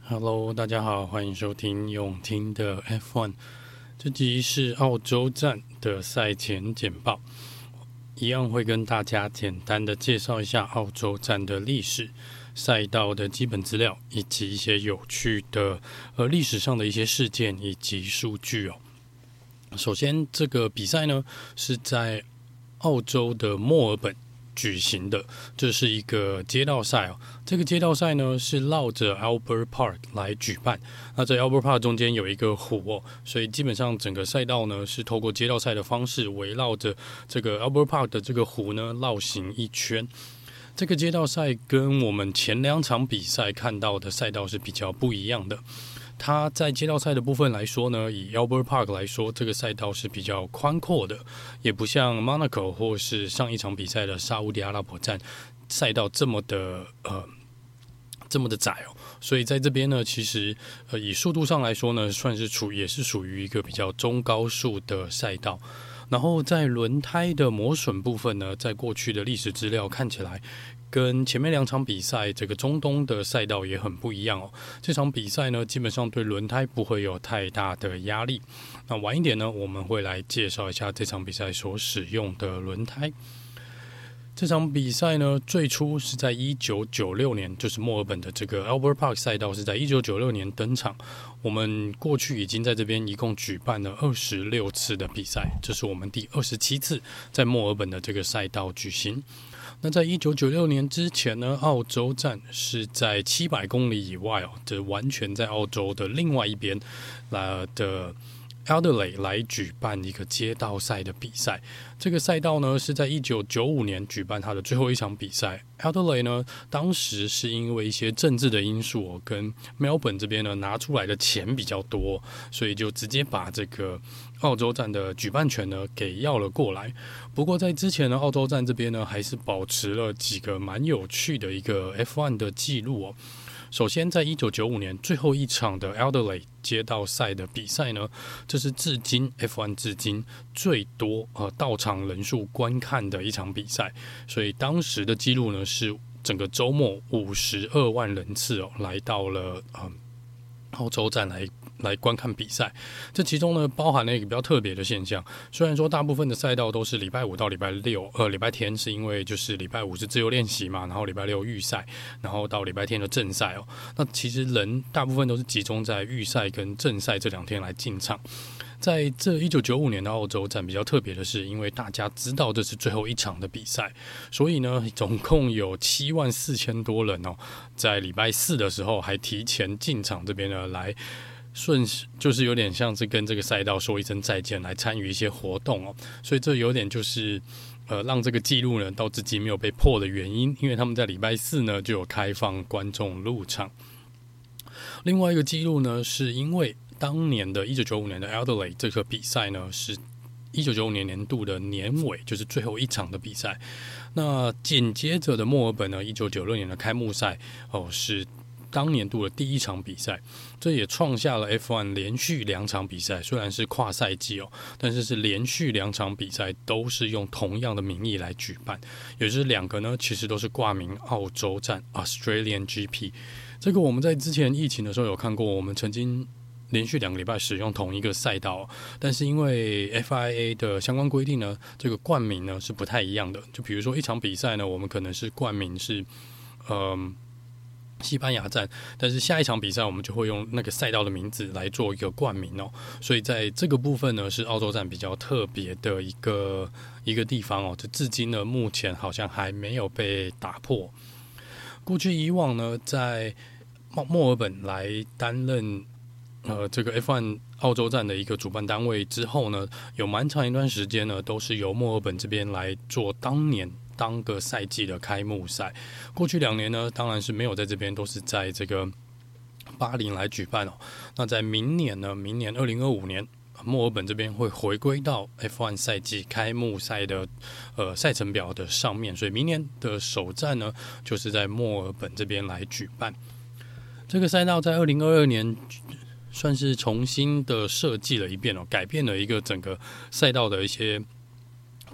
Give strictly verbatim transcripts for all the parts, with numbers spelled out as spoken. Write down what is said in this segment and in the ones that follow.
Hello， 大家好，欢迎收听永听的 F 一。这集是澳洲站的赛前简报，一样会跟大家简单的介绍一下澳洲站的历史、赛道的基本资料，以及一些有趣的呃历史上的一些事件以及数据哦。首先，这个比赛呢是在澳洲的墨尔本举行的，这是一个街道赛哦。这个街道赛呢是绕着 Albert Park 来举办。那在 Albert Park 中间有一个湖哦，所以基本上整个赛道呢是透过街道赛的方式，围绕着这个 Albert Park 的这个湖呢绕行一圈。这个街道赛跟我们前两场比赛看到的赛道是比较不一样的。它在街道赛的部分来说呢，以 Albert Park 来说，这个赛道是比较宽阔的，也不像 Monaco 或是上一场比赛的沙烏地阿拉伯站赛道这么的呃这么的窄哦。所以在这边呢，其实呃以速度上来说呢，算是处也是属于一个比较中高速的赛道。然后在轮胎的磨损部分呢，在过去的历史资料看起来，跟前面两场比赛这个中东的赛道也很不一样哦。这场比赛呢，基本上对轮胎不会有太大的压力。那晚一点呢，我们会来介绍一下这场比赛所使用的轮胎。这场比赛呢，最初是在一九九六年，就是墨尔本的这个 Albert Park 赛道是在一九九六年登场。我们过去已经在这边一共举办了二十六次的比赛，这是我们第二十七次在墨尔本的这个赛道举行。那在一九九六年之前呢，澳洲站是在七百公里以外哦，这完全在澳洲的另外一边来的Adelaide 来举办一个街道赛的比赛。这个赛道呢是在一九九五年举办它的最后一场比赛。Adelaide 呢当时是因为一些政治的因素、哦、跟 Melbourne 这边呢拿出来的钱比较多，所以就直接把这个澳洲站的举办权呢给要了过来。不过在之前呢，澳洲站这边呢还是保持了几个蛮有趣的一个 F 一 的记录哦。首先，在一九九五年最后一场的 Adelaide 街道赛的比赛呢，这是至今 F 一 至今最多呃到场人数观看的一场比赛，所以当时的记录呢是整个周末五十二万人次哦来到了呃澳洲站来。来观看比赛，这其中呢包含了一个比较特别的现象。虽然说大部分的赛道都是礼拜五到礼拜六，呃，礼拜天是因为就是礼拜五是自由练习嘛，然后礼拜六预赛，然后到礼拜天的正赛哦。那其实人大部分都是集中在预赛跟正赛这两天来进场。在这一九九五年的澳洲站比较特别的是，因为大家知道这是最后一场的比赛，所以呢，总共有七万四千多人哦，在礼拜四的时候还提前进场这边呢来。顺就是有点像是跟这个赛道说一声再见，来参与一些活动哦，所以这有点就是呃让这个记录呢到至今没有被破的原因，因为他们在礼拜四呢就有开放观众入场。另外一个记录呢，是因为当年的一九九五年的 Adelaide 这个比赛呢是一九九五年年度的年尾，就是最后一场的比赛。那紧接着的墨尔本呢，一九九六年的开幕赛哦是。当年度的第一场比赛，这也创下了 F 一 连续两场比赛，虽然是跨赛季哦，但是是连续两场比赛都是用同样的名义来举办，也就是两个呢，其实都是挂名澳洲站 Australian G P。这个我们在之前疫情的时候有看过，我们曾经连续两个礼拜使用同一个赛道，但是因为 F I A 的相关规定呢，这个冠名呢是不太一样的。就比如说一场比赛呢，我们可能是冠名是，嗯。西班牙站，但是下一场比赛我们就会用那个赛道的名字来做一个冠名哦，所以在这个部分呢是澳洲站比较特别的一个一个地方哦，这至今呢目前好像还没有被打破。过去以往呢，在墨尔本来担任呃这个 F 一 澳洲站的一个主办单位之后呢，有蛮长一段时间呢都是由墨尔本这边来做当年。当个赛季的开幕赛，过去两年呢，当然是没有在这边，都是在这个巴林来举办哦。那在明年呢，明年二零二五年，墨尔本这边会回归到 F 一 赛季开幕赛的呃赛程表的上面，所以明年的首站呢，就是在墨尔本这边来举办。这个赛道在二零二二年算是重新的设计了一遍哦，改变了一个整个赛道的一些。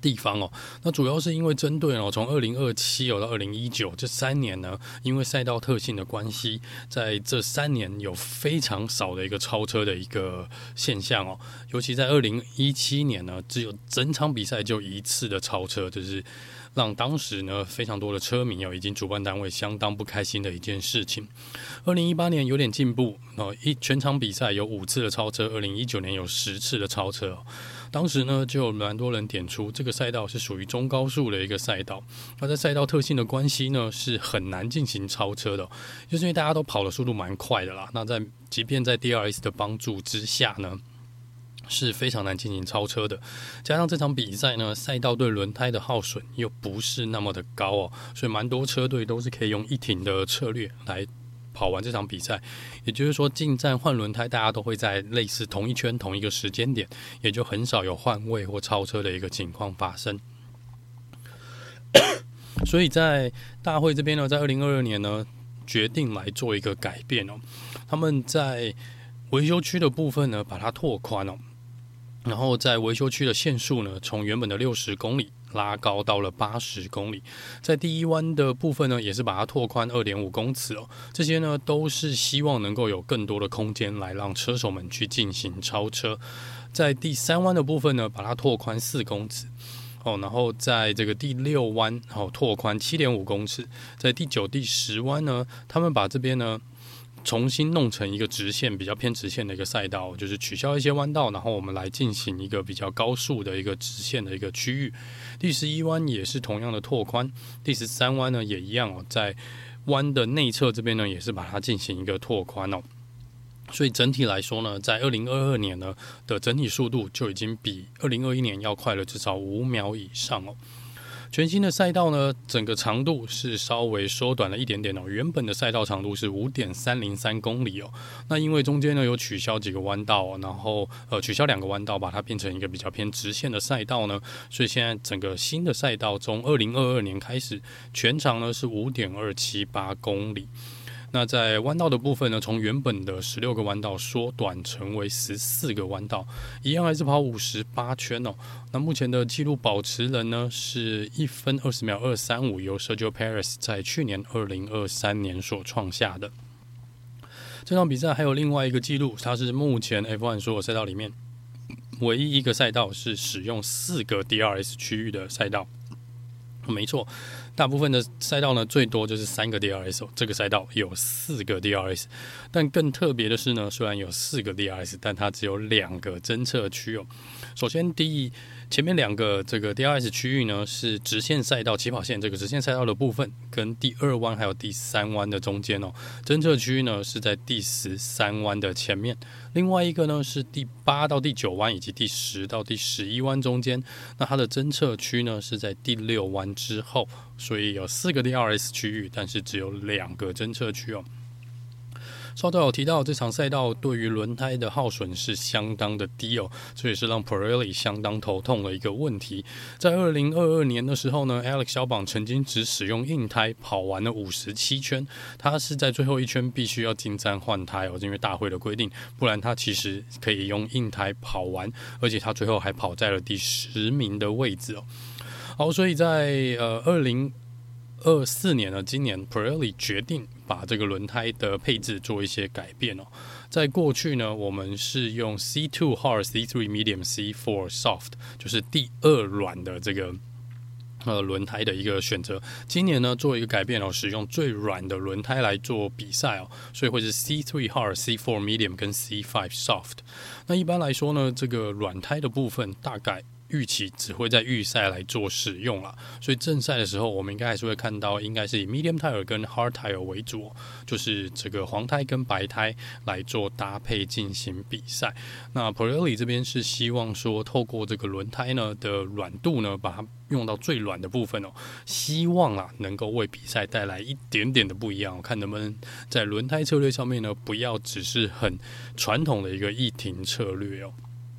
地方哦，那主要是因为针对哦，从二零二七到二零一九这三年呢，因为赛道特性的关系，在这三年有非常少的一个超车的一个现象哦，尤其在二零一七年呢，只有整场比赛就一次的超车，就是让当时呢非常多的车迷哦，以及主办单位相当不开心的一件事情。二零一八年有点进步哦，一全场比赛有五次的超车，二零一九年有十次的超车哦。当时呢，就有蛮多人点出这个赛道是属于中高速的一个赛道，那在赛道特性的关系呢，是很难进行超车的、哦，就是因为大家都跑的速度蛮快的啦。那在即便在 D R S 的帮助之下呢，是非常难进行超车的。加上这场比赛呢，赛道对轮胎的耗损又不是那么的高哦，所以蛮多车队都是可以用一停的策略来跑完这场比赛，也就是说进站换轮胎，大家都会在类似同一圈同一个时间点，也就很少有换位或超车的一个情况发生。所以在大会这边呢，在二零二二年呢，决定来做一个改变哦。他们在维修区的部分呢，把它拓宽哦，然后在维修区的限速呢，从原本的六十公里拉高到了八十公里，在第一弯的部分呢，也是把它拓宽 二点五公尺哦。这些呢，都是希望能够有更多的空间来让车手们去进行超车。在第三弯的部分呢，把它拓宽四公尺哦，然后在这个第六弯哦，拓宽 七点五公尺。在第九、第十弯呢，他们把这边呢重新弄成一个直线，比较偏直线的一个赛道，就是取消一些弯道，然后我们来进行一个比较高速的一个直线的一个区域。第十一弯也是同样的拓宽，第十三弯呢也一样哦，在弯的内侧这边呢也是把它进行一个拓宽哦。所以整体来说呢，在二零二二年呢的整体速度就已经比二零二一年要快了至少五秒以上哦。全新的赛道呢，整个长度是稍微缩短了一点点哦。原本的赛道长度是 五点三零三公里哦，那因为中间呢有取消几个弯道、哦，然后呃取消两个弯道，把它变成一个比较偏直线的赛道呢，所以现在整个新的赛道从二零二二年开始，全长呢是 五点二七八公里。那在弯道的部分呢，从原本的十六个弯道缩短成为十四个弯道，一样还是跑五十八圈哦。那目前的纪录保持人呢是一分二十秒二三五，由 Sergio Perez 在去年二零二三年所创下的。这场比赛还有另外一个纪录，它是目前 F 一 所有赛道里面唯一一个赛道是使用四个 D R S 区域的赛道。没错，大部分的赛道呢，最多就是三个 D R S、哦、这个赛道有四个 D R S， 但更特别的是呢，虽然有四个 D R S， 但它只有两个侦测区哦。首先，第一前面两个这个 D R S 区域呢是直线赛道起跑线这个直线赛道的部分，跟第二弯还有第三弯的中间哦。侦测区呢是在第十三弯的前面，另外一个呢是第八到第九弯以及第十到第十一弯中间。那它的侦测区呢是在第六弯之后，所以有四个 D R S 区域，但是只有两个侦测区哦。稍早有提到，这场赛道对于轮胎的耗损是相当的低哦，这也是让 Pirelli 相当头痛的一个问题。在二零二二年的时候呢 ，Alex 小榜曾经只使用硬胎跑完了五十七圈，他是在最后一圈必须要进站换胎哦，因为大会的规定，不然他其实可以用硬胎跑完，而且他最后还跑在了第十名的位置哦。好，所以在呃二零二四年呢，今年 Pirelli 决定把这个轮胎的配置做一些改变哦。在过去呢，我们是用 C 二 Hard、C 三 Medium、C 四 Soft， 就是第二软的这个呃轮胎的一个选择。今年呢，做一个改变哦，使用最软的轮胎来做比赛哦，所以会是 C 三 Hard、C 四 Medium 跟 C 五 Soft。那一般来说呢，这个软胎的部分大概预期只会在预赛来做使用啦，所以正赛的时候我们应该还是会看到应该是以 medium tire 跟 hard tire 为主，就是这个黄胎跟白胎来做搭配进行比赛。那 Pirelli 这边是希望说透过这个轮胎呢的软度呢，把它用到最软的部分哦，希望啊能够为比赛带来一点点的不一样，看能不能在轮胎策略上面呢，不要只是很传统的一个一停策略哦。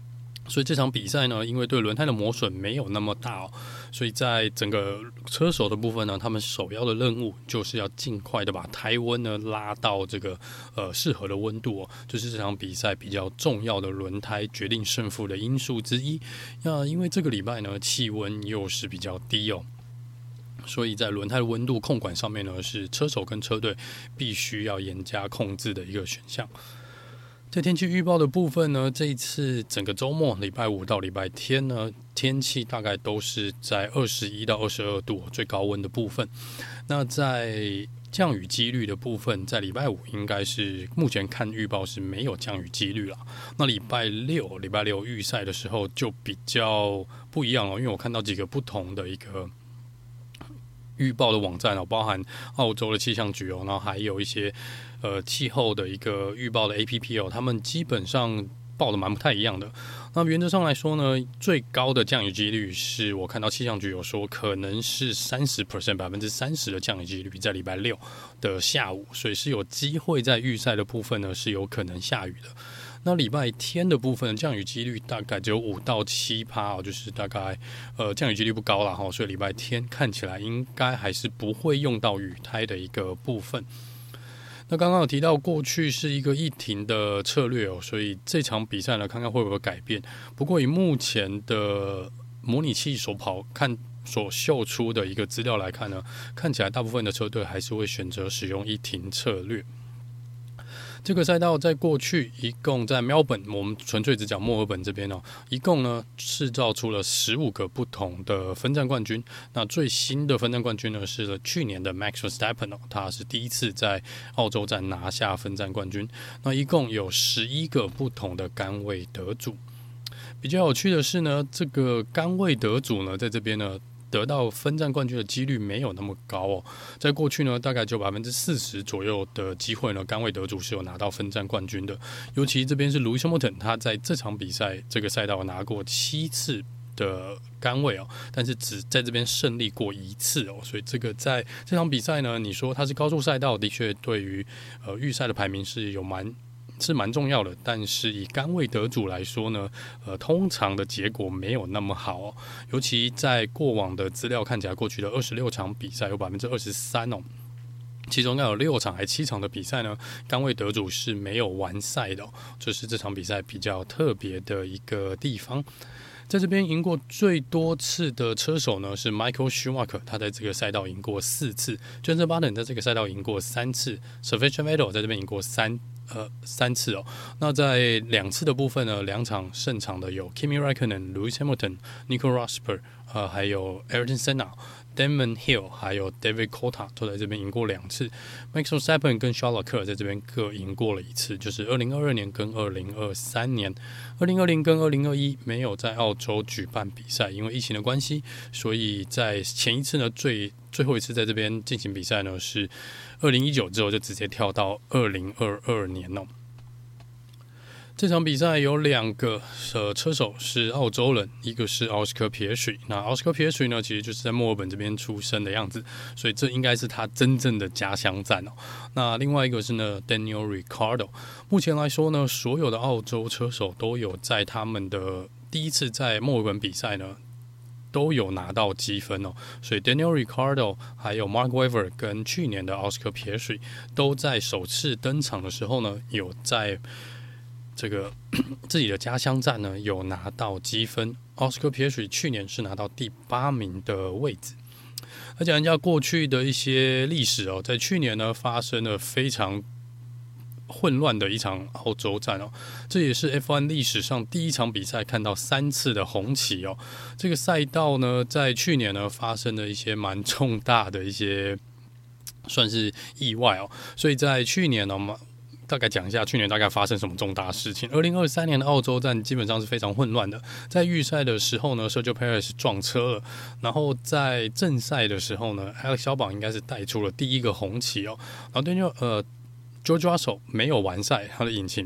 所以这场比赛呢，因为对轮胎的磨损没有那么大哦，所以在整个车手的部分呢，他们首要的任务就是要尽快的把胎温呢拉到这个呃适合的温度哦，就是这场比赛比较重要的轮胎决定胜负的因素之一。那因为这个礼拜呢，气温又是比较低哦。所以在轮胎的温度控管上面呢，是车手跟车队必须要严加控制的一个选项。在天气预报的部分呢，这一次整个周末礼拜五到礼拜天呢，天气大概都是在二十一到二十二度最高温的部分。那在降雨几率的部分，在礼拜五应该是目前看预报是没有降雨几率啦。那礼拜六礼拜六预赛的时候就比较不一样哦，因为我看到几个不同的一个预报的网站哦，包含澳洲的气象局哦，然后还有一些呃气候的一个预报的 A P P 哦，他们基本上报的蛮不太一样的。那原则上来说呢，最高的降雨几率是我看到气象局有说可能是三十 percent 百分之三十的降雨几率，在礼拜六的下午，所以是有机会在预赛的部分呢是有可能下雨的。那礼拜天的部分降雨几率大概只有五到七趴哦，就是大概呃降雨几率不高啦哈，所以礼拜天看起来应该还是不会用到雨胎的一个部分。那刚刚有提到过去是一个一停的策略哦，所以这场比赛呢，看看会不会改变。不过以目前的模拟器所跑看所秀出的一个资料来看呢，看起来大部分的车队还是会选择使用一停策略。这个赛道在过去一共在墨尔本，我们纯粹只讲墨尔本这边哦，一共呢制造出了十五个不同的分站冠军。那最新的分站冠军呢是去年的 Max Verstappen 哦，他是第一次在澳洲站拿下分站冠军。那一共有十一个不同的杆位得主。比较有趣的是呢，这个杆位得主呢，在这边呢，得到分站冠军的几率没有那么高哦，在过去呢，大概就百分之四十左右的机会呢，杆位得主是有拿到分站冠军的。尤其这边是 Lewis Hamilton， 他在这场比赛这个赛道拿过七次的杆位哦，但是只在这边胜利过一次哦，所以这个在这场比赛呢，你说它是高速赛道，的确对于呃预赛的排名是有蛮。是蛮重要的，但是以杆位得主来说呢，呃，通常的结果没有那么好哦。尤其在过往的资料看起来，过去的二十六场比赛有百分之二十三哦，其中要有六场还七场的比赛呢，杆位得主是没有完赛的哦，这是这场比赛比较特别的一个地方。在这边赢过最多次的车手呢是 Michael Schumacher， 他在这个赛道赢过四次。Jenson Button 在这个赛道赢过三次 ，Sebastian Vettel 在这边赢过三呃三次哦。那在两次的部分呢，两场胜场的有 Kimi Raikkonen、Lewis Hamilton、Nico Rosberg， 呃，还有 Ayrton Senna。Damon Hill 还有 David Coulthard 都在这边赢过两次 Max Verstappen 跟 Charles Leclerc 在这边各赢过了一次，就是二零二二年跟二零二三年。二零二零跟二零二一没有在澳洲举办比赛，因为疫情的关系，所以在前一次呢，最最后一次在这边进行比赛呢是二零一九之后就直接跳到二零二二年哦。这场比赛有两个呃车手是澳洲人，一个是奥斯科皮耶水。那奥斯科皮耶水呢，其实就是在墨尔本这边出生的样子，所以这应该是他真正的家乡站哦。那另外一个是呢 Daniel Ricciardo。目前来说呢，所有的澳洲车手都有在他们的第一次在墨尔本比赛呢，都有拿到积分哦。所以 Daniel Ricciardo 还有 Mark Webber 跟去年的奥斯科皮耶水都在首次登场的时候呢，有在这个自己的家乡站呢有拿到积分。奥斯科皮耶水去年是拿到第八名的位置。而讲一下过去的一些历史哦，在去年呢发生了非常混乱的一场澳洲站哦，这也是 F 一 历史上第一场比赛看到三次的红旗哦。这个赛道呢，在去年呢发生了一些蛮重大的一些算是意外哦，所以在去年呢，我们大概讲一下去年大概发生什么重大事情。二零二三年的澳洲站基本上是非常混乱的，在预赛的时候呢 Sergio Perez 撞车了，然后在正赛的时候呢 Alex Albon 应该是带出了第一个红旗哦，然后 Daniel 呃 George Russell 没有完赛，他的引擎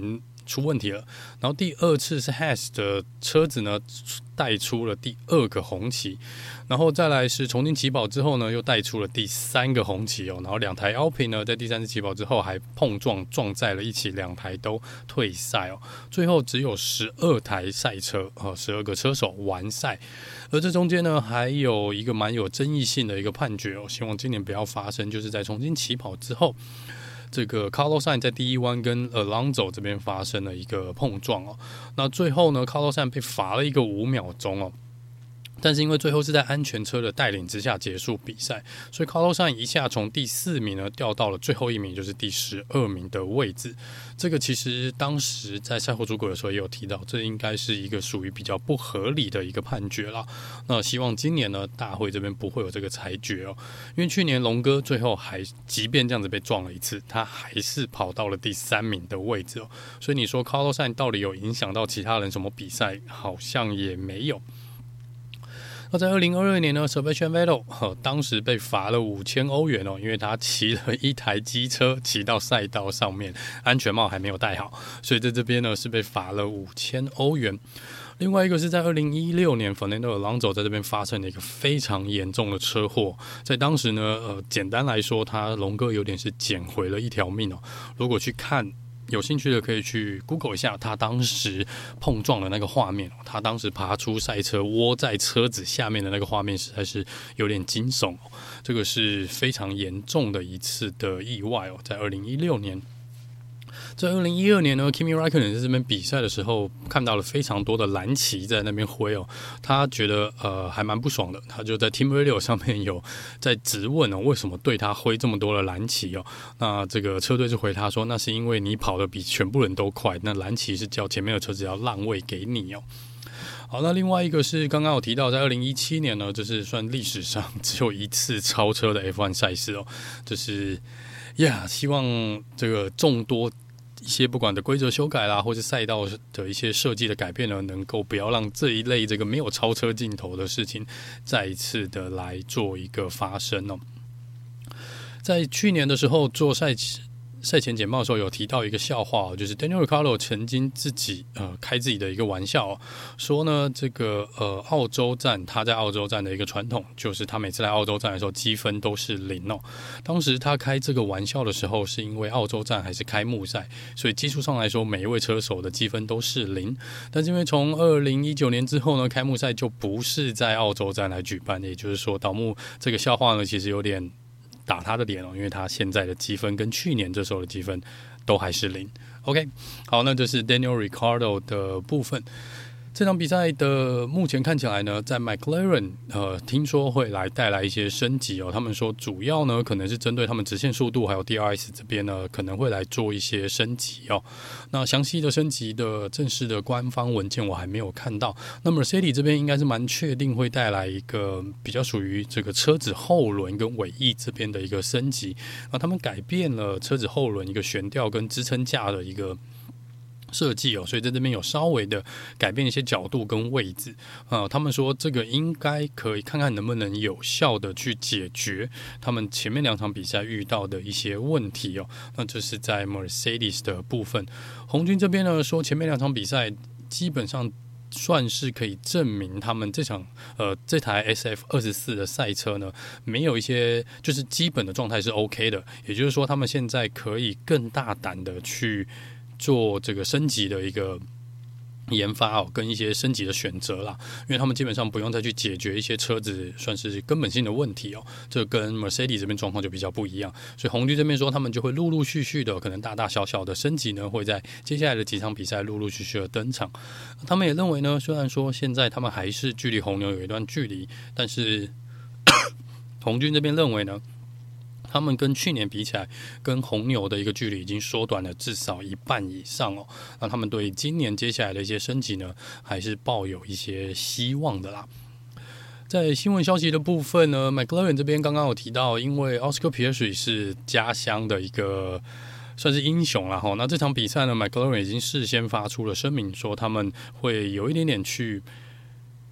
出问题了。然后第二次是 Haas 的车子呢带出了第二个红旗，然后再来是重新起跑之后呢，又带出了第三个红旗哦。然后两台 Alpine 呢，在第三次起跑之后还碰撞撞在了一起，两台都退赛哦。最后只有十二台赛车呃，十二个车手完赛。而这中间呢，还有一个蛮有争议性的一个判决哦，希望今年不要发生，就是在重新起跑之后。这个 Carlos Sainz 在第一弯跟 Alonso 这边发生了一个碰撞哦，那最后呢 Carlos Sainz 被罚了一个五秒钟哦，但是因为最后是在安全车的带领之下结束比赛，所以 Carlos Sainz 一下从第四名呢掉到了最后一名，就是第十二名的位置。这个其实当时在赛后诸葛的时候也有提到，这应该是一个属于比较不合理的一个判决啦。那希望今年呢大会这边不会有这个裁决哦，因为去年龙哥最后还即便这样子被撞了一次，他还是跑到了第三名的位置哦。所以你说 Carlos Sainz 到底有影响到其他人什么比赛？好像也没有。那在二零二二年呢 Sebastian Vettel、呃、当时被罚了五千欧元哦，因为他骑了一台机车骑到赛道上面，安全帽还没有戴好，所以在这边呢是被罚了五千欧元。另外一个是在二零一六年 Fernando Alonso 在这边发生了一个非常严重的车祸，在当时呢呃，简单来说他龙哥有点是捡回了一条命哦。如果去看有兴趣的可以去 Google 一下他当时碰撞的那个画面，他当时爬出赛车窝在车子下面的那个画面实在是有点惊悚，这个是非常严重的一次的意外哦，在二零一六年。在二零一二年呢 Kimi Räikkönen 在这边比赛的时候看到了非常多的蓝旗在那边挥哦，他觉得呃还蛮不爽的，他就在 Team Radio 上面有在质问哦，为什么对他挥这么多的蓝旗哦？那这个车队就回他说，那是因为你跑得比全部人都快，那蓝旗是叫前面的车子要让位给你哦。好，那另外一个是刚刚有提到，在二零一七年呢，这是算历史上只有一次超车的 F 一 赛事哦，就是呀，希望这个众多一些不管的规则修改啦，或是赛道的一些设计的改变呢，能够不要让这一类这个没有超车镜头的事情再一次的来做一个发生哦。在去年的时候做赛赛前简报的时候有提到一个笑话、哦，就是 Daniel Ricciardo 曾经自己呃开自己的一个玩笑、哦，说呢这个呃澳洲站他在澳洲站的一个传统，就是他每次来澳洲站的时候积分都是零哦。当时他开这个玩笑的时候，是因为澳洲站还是开幕赛，所以技术上来说每一位车手的积分都是零。但是因为从二零一九年之后呢，开幕赛就不是在澳洲站来举办，也就是说倒幕这个笑话呢其实有点打他的脸哦，因为他现在的积分跟去年这时候的积分都还是零。OK， 好，那这是 Daniel Ricciardo 的部分。这场比赛的目前看起来呢，在 McLaren 呃，听说会来带来一些升级哦。他们说主要呢可能是针对他们直线速度还有 D R S 这边呢可能会来做一些升级哦。那详细的升级的正式的官方文件我还没有看到。那么 Mercedes 这边应该是蛮确定会带来一个比较属于这个车子后轮跟尾翼这边的一个升级。那他们改变了车子后轮一个悬吊跟支撑架的一个设计哦，所以在这边有稍微的改变一些角度跟位置啊、呃。他们说这个应该可以看看能不能有效的去解决他们前面两场比赛遇到的一些问题哦。那这是在 Mercedes 的部分。红军这边呢说前面两场比赛基本上算是可以证明他们这场呃这台 S F 二十四 的赛车呢没有一些就是基本的状态是 OK 的，也就是说他们现在可以更大胆的去做这个升级的一个研发哦，跟一些升级的选择啦，因为他们基本上不用再去解决一些车子算是根本性的问题哦，这跟 Mercedes 这边状况就比较不一样，所以红军这边说他们就会陆陆续续的可能大大小小的升级呢，会在接下来的几场比赛陆陆续续的登场。他们也认为呢，虽然说现在他们还是距离红牛有一段距离，但是红军这边认为呢，他们跟去年比起来，跟红牛的一个距离已经缩短了至少一半以上哦。那他们对今年接下来的一些升级呢，还是抱有一些希望的啦。在新闻消息的部分呢 ，McLaren 这边刚刚有提到，因为 Oscar Piastri 是家乡的一个算是英雄啦哈。那这场比赛呢 ，McLaren 已经事先发出了声明，说他们会有一点点去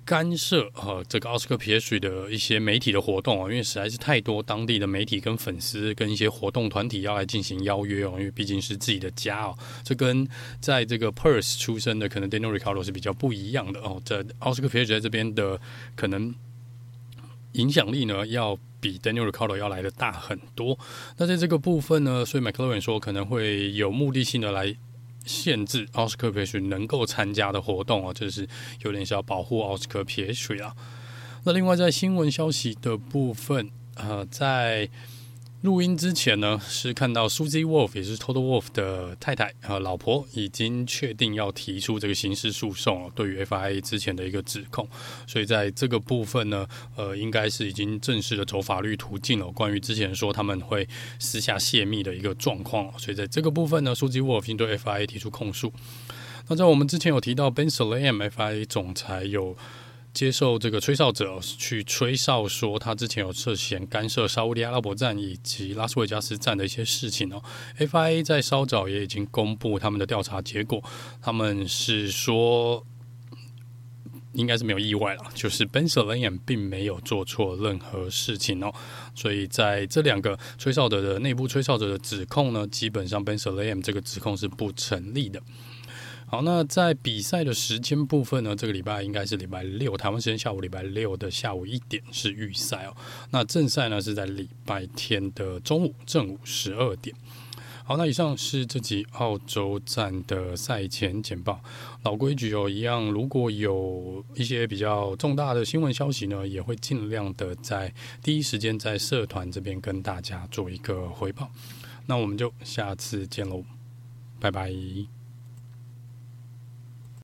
干涉呃这个奥斯科皮耶水的一些媒体的活动哦，因为实在是太多当地的媒体跟粉丝跟一些活动团体要来进行邀约哦，因为毕竟是自己的家哦，这跟在这个 Perth 出生的可能 Daniel Ricciardo 是比较不一样的哦。这奥斯科皮耶水在这边的可能影响力呢，要比 Daniel Ricciardo 要来的大很多。那在这个部分呢，所以 McLaren 说可能会有目的性的来限制奥斯科皮耶水能够参加的活动哦，就是有点是要保护奥斯科皮耶水啊。那另外在新闻消息的部分，呃，在录音之前呢，是看到 Susie Wolff 也是 Toto Wolff 的太太呃老婆已经确定要提出这个刑事诉讼哦，对于 F I A 之前的一个指控，所以在这个部分呢，呃，应该是已经正式的走法律途径了。关于之前说他们会私下泄密的一个状况，所以在这个部分呢 ，Susie Wolff 已经对 F I A 提出控诉。那在我们之前有提到 Ben Sulayem F I A 总裁有接受这个吹哨者去吹哨说，他之前有涉嫌干涉沙烏地阿拉伯站以及拉斯维加斯站的一些事情哦。F I A 在稍早也已经公布他们的调查结果，他们是说，应该是没有意外了，就是 Ben Sulayem 并没有做错任何事情哦。所以在这两个吹哨者的内部吹哨者的指控呢，基本上 Ben Sulayem 这个指控是不成立的。好，那在比赛的时间部分呢，这个礼拜应该是礼拜六，台湾时间下午礼拜六的下午一点是预赛哦。那正赛呢是在礼拜天的中午正午十二点。好，那以上是这集澳洲站的赛前简报。老规矩哦，一样，如果有一些比较重大的新闻消息呢，也会尽量的在第一时间在社团这边跟大家做一个回报。那我们就下次见喽，拜拜。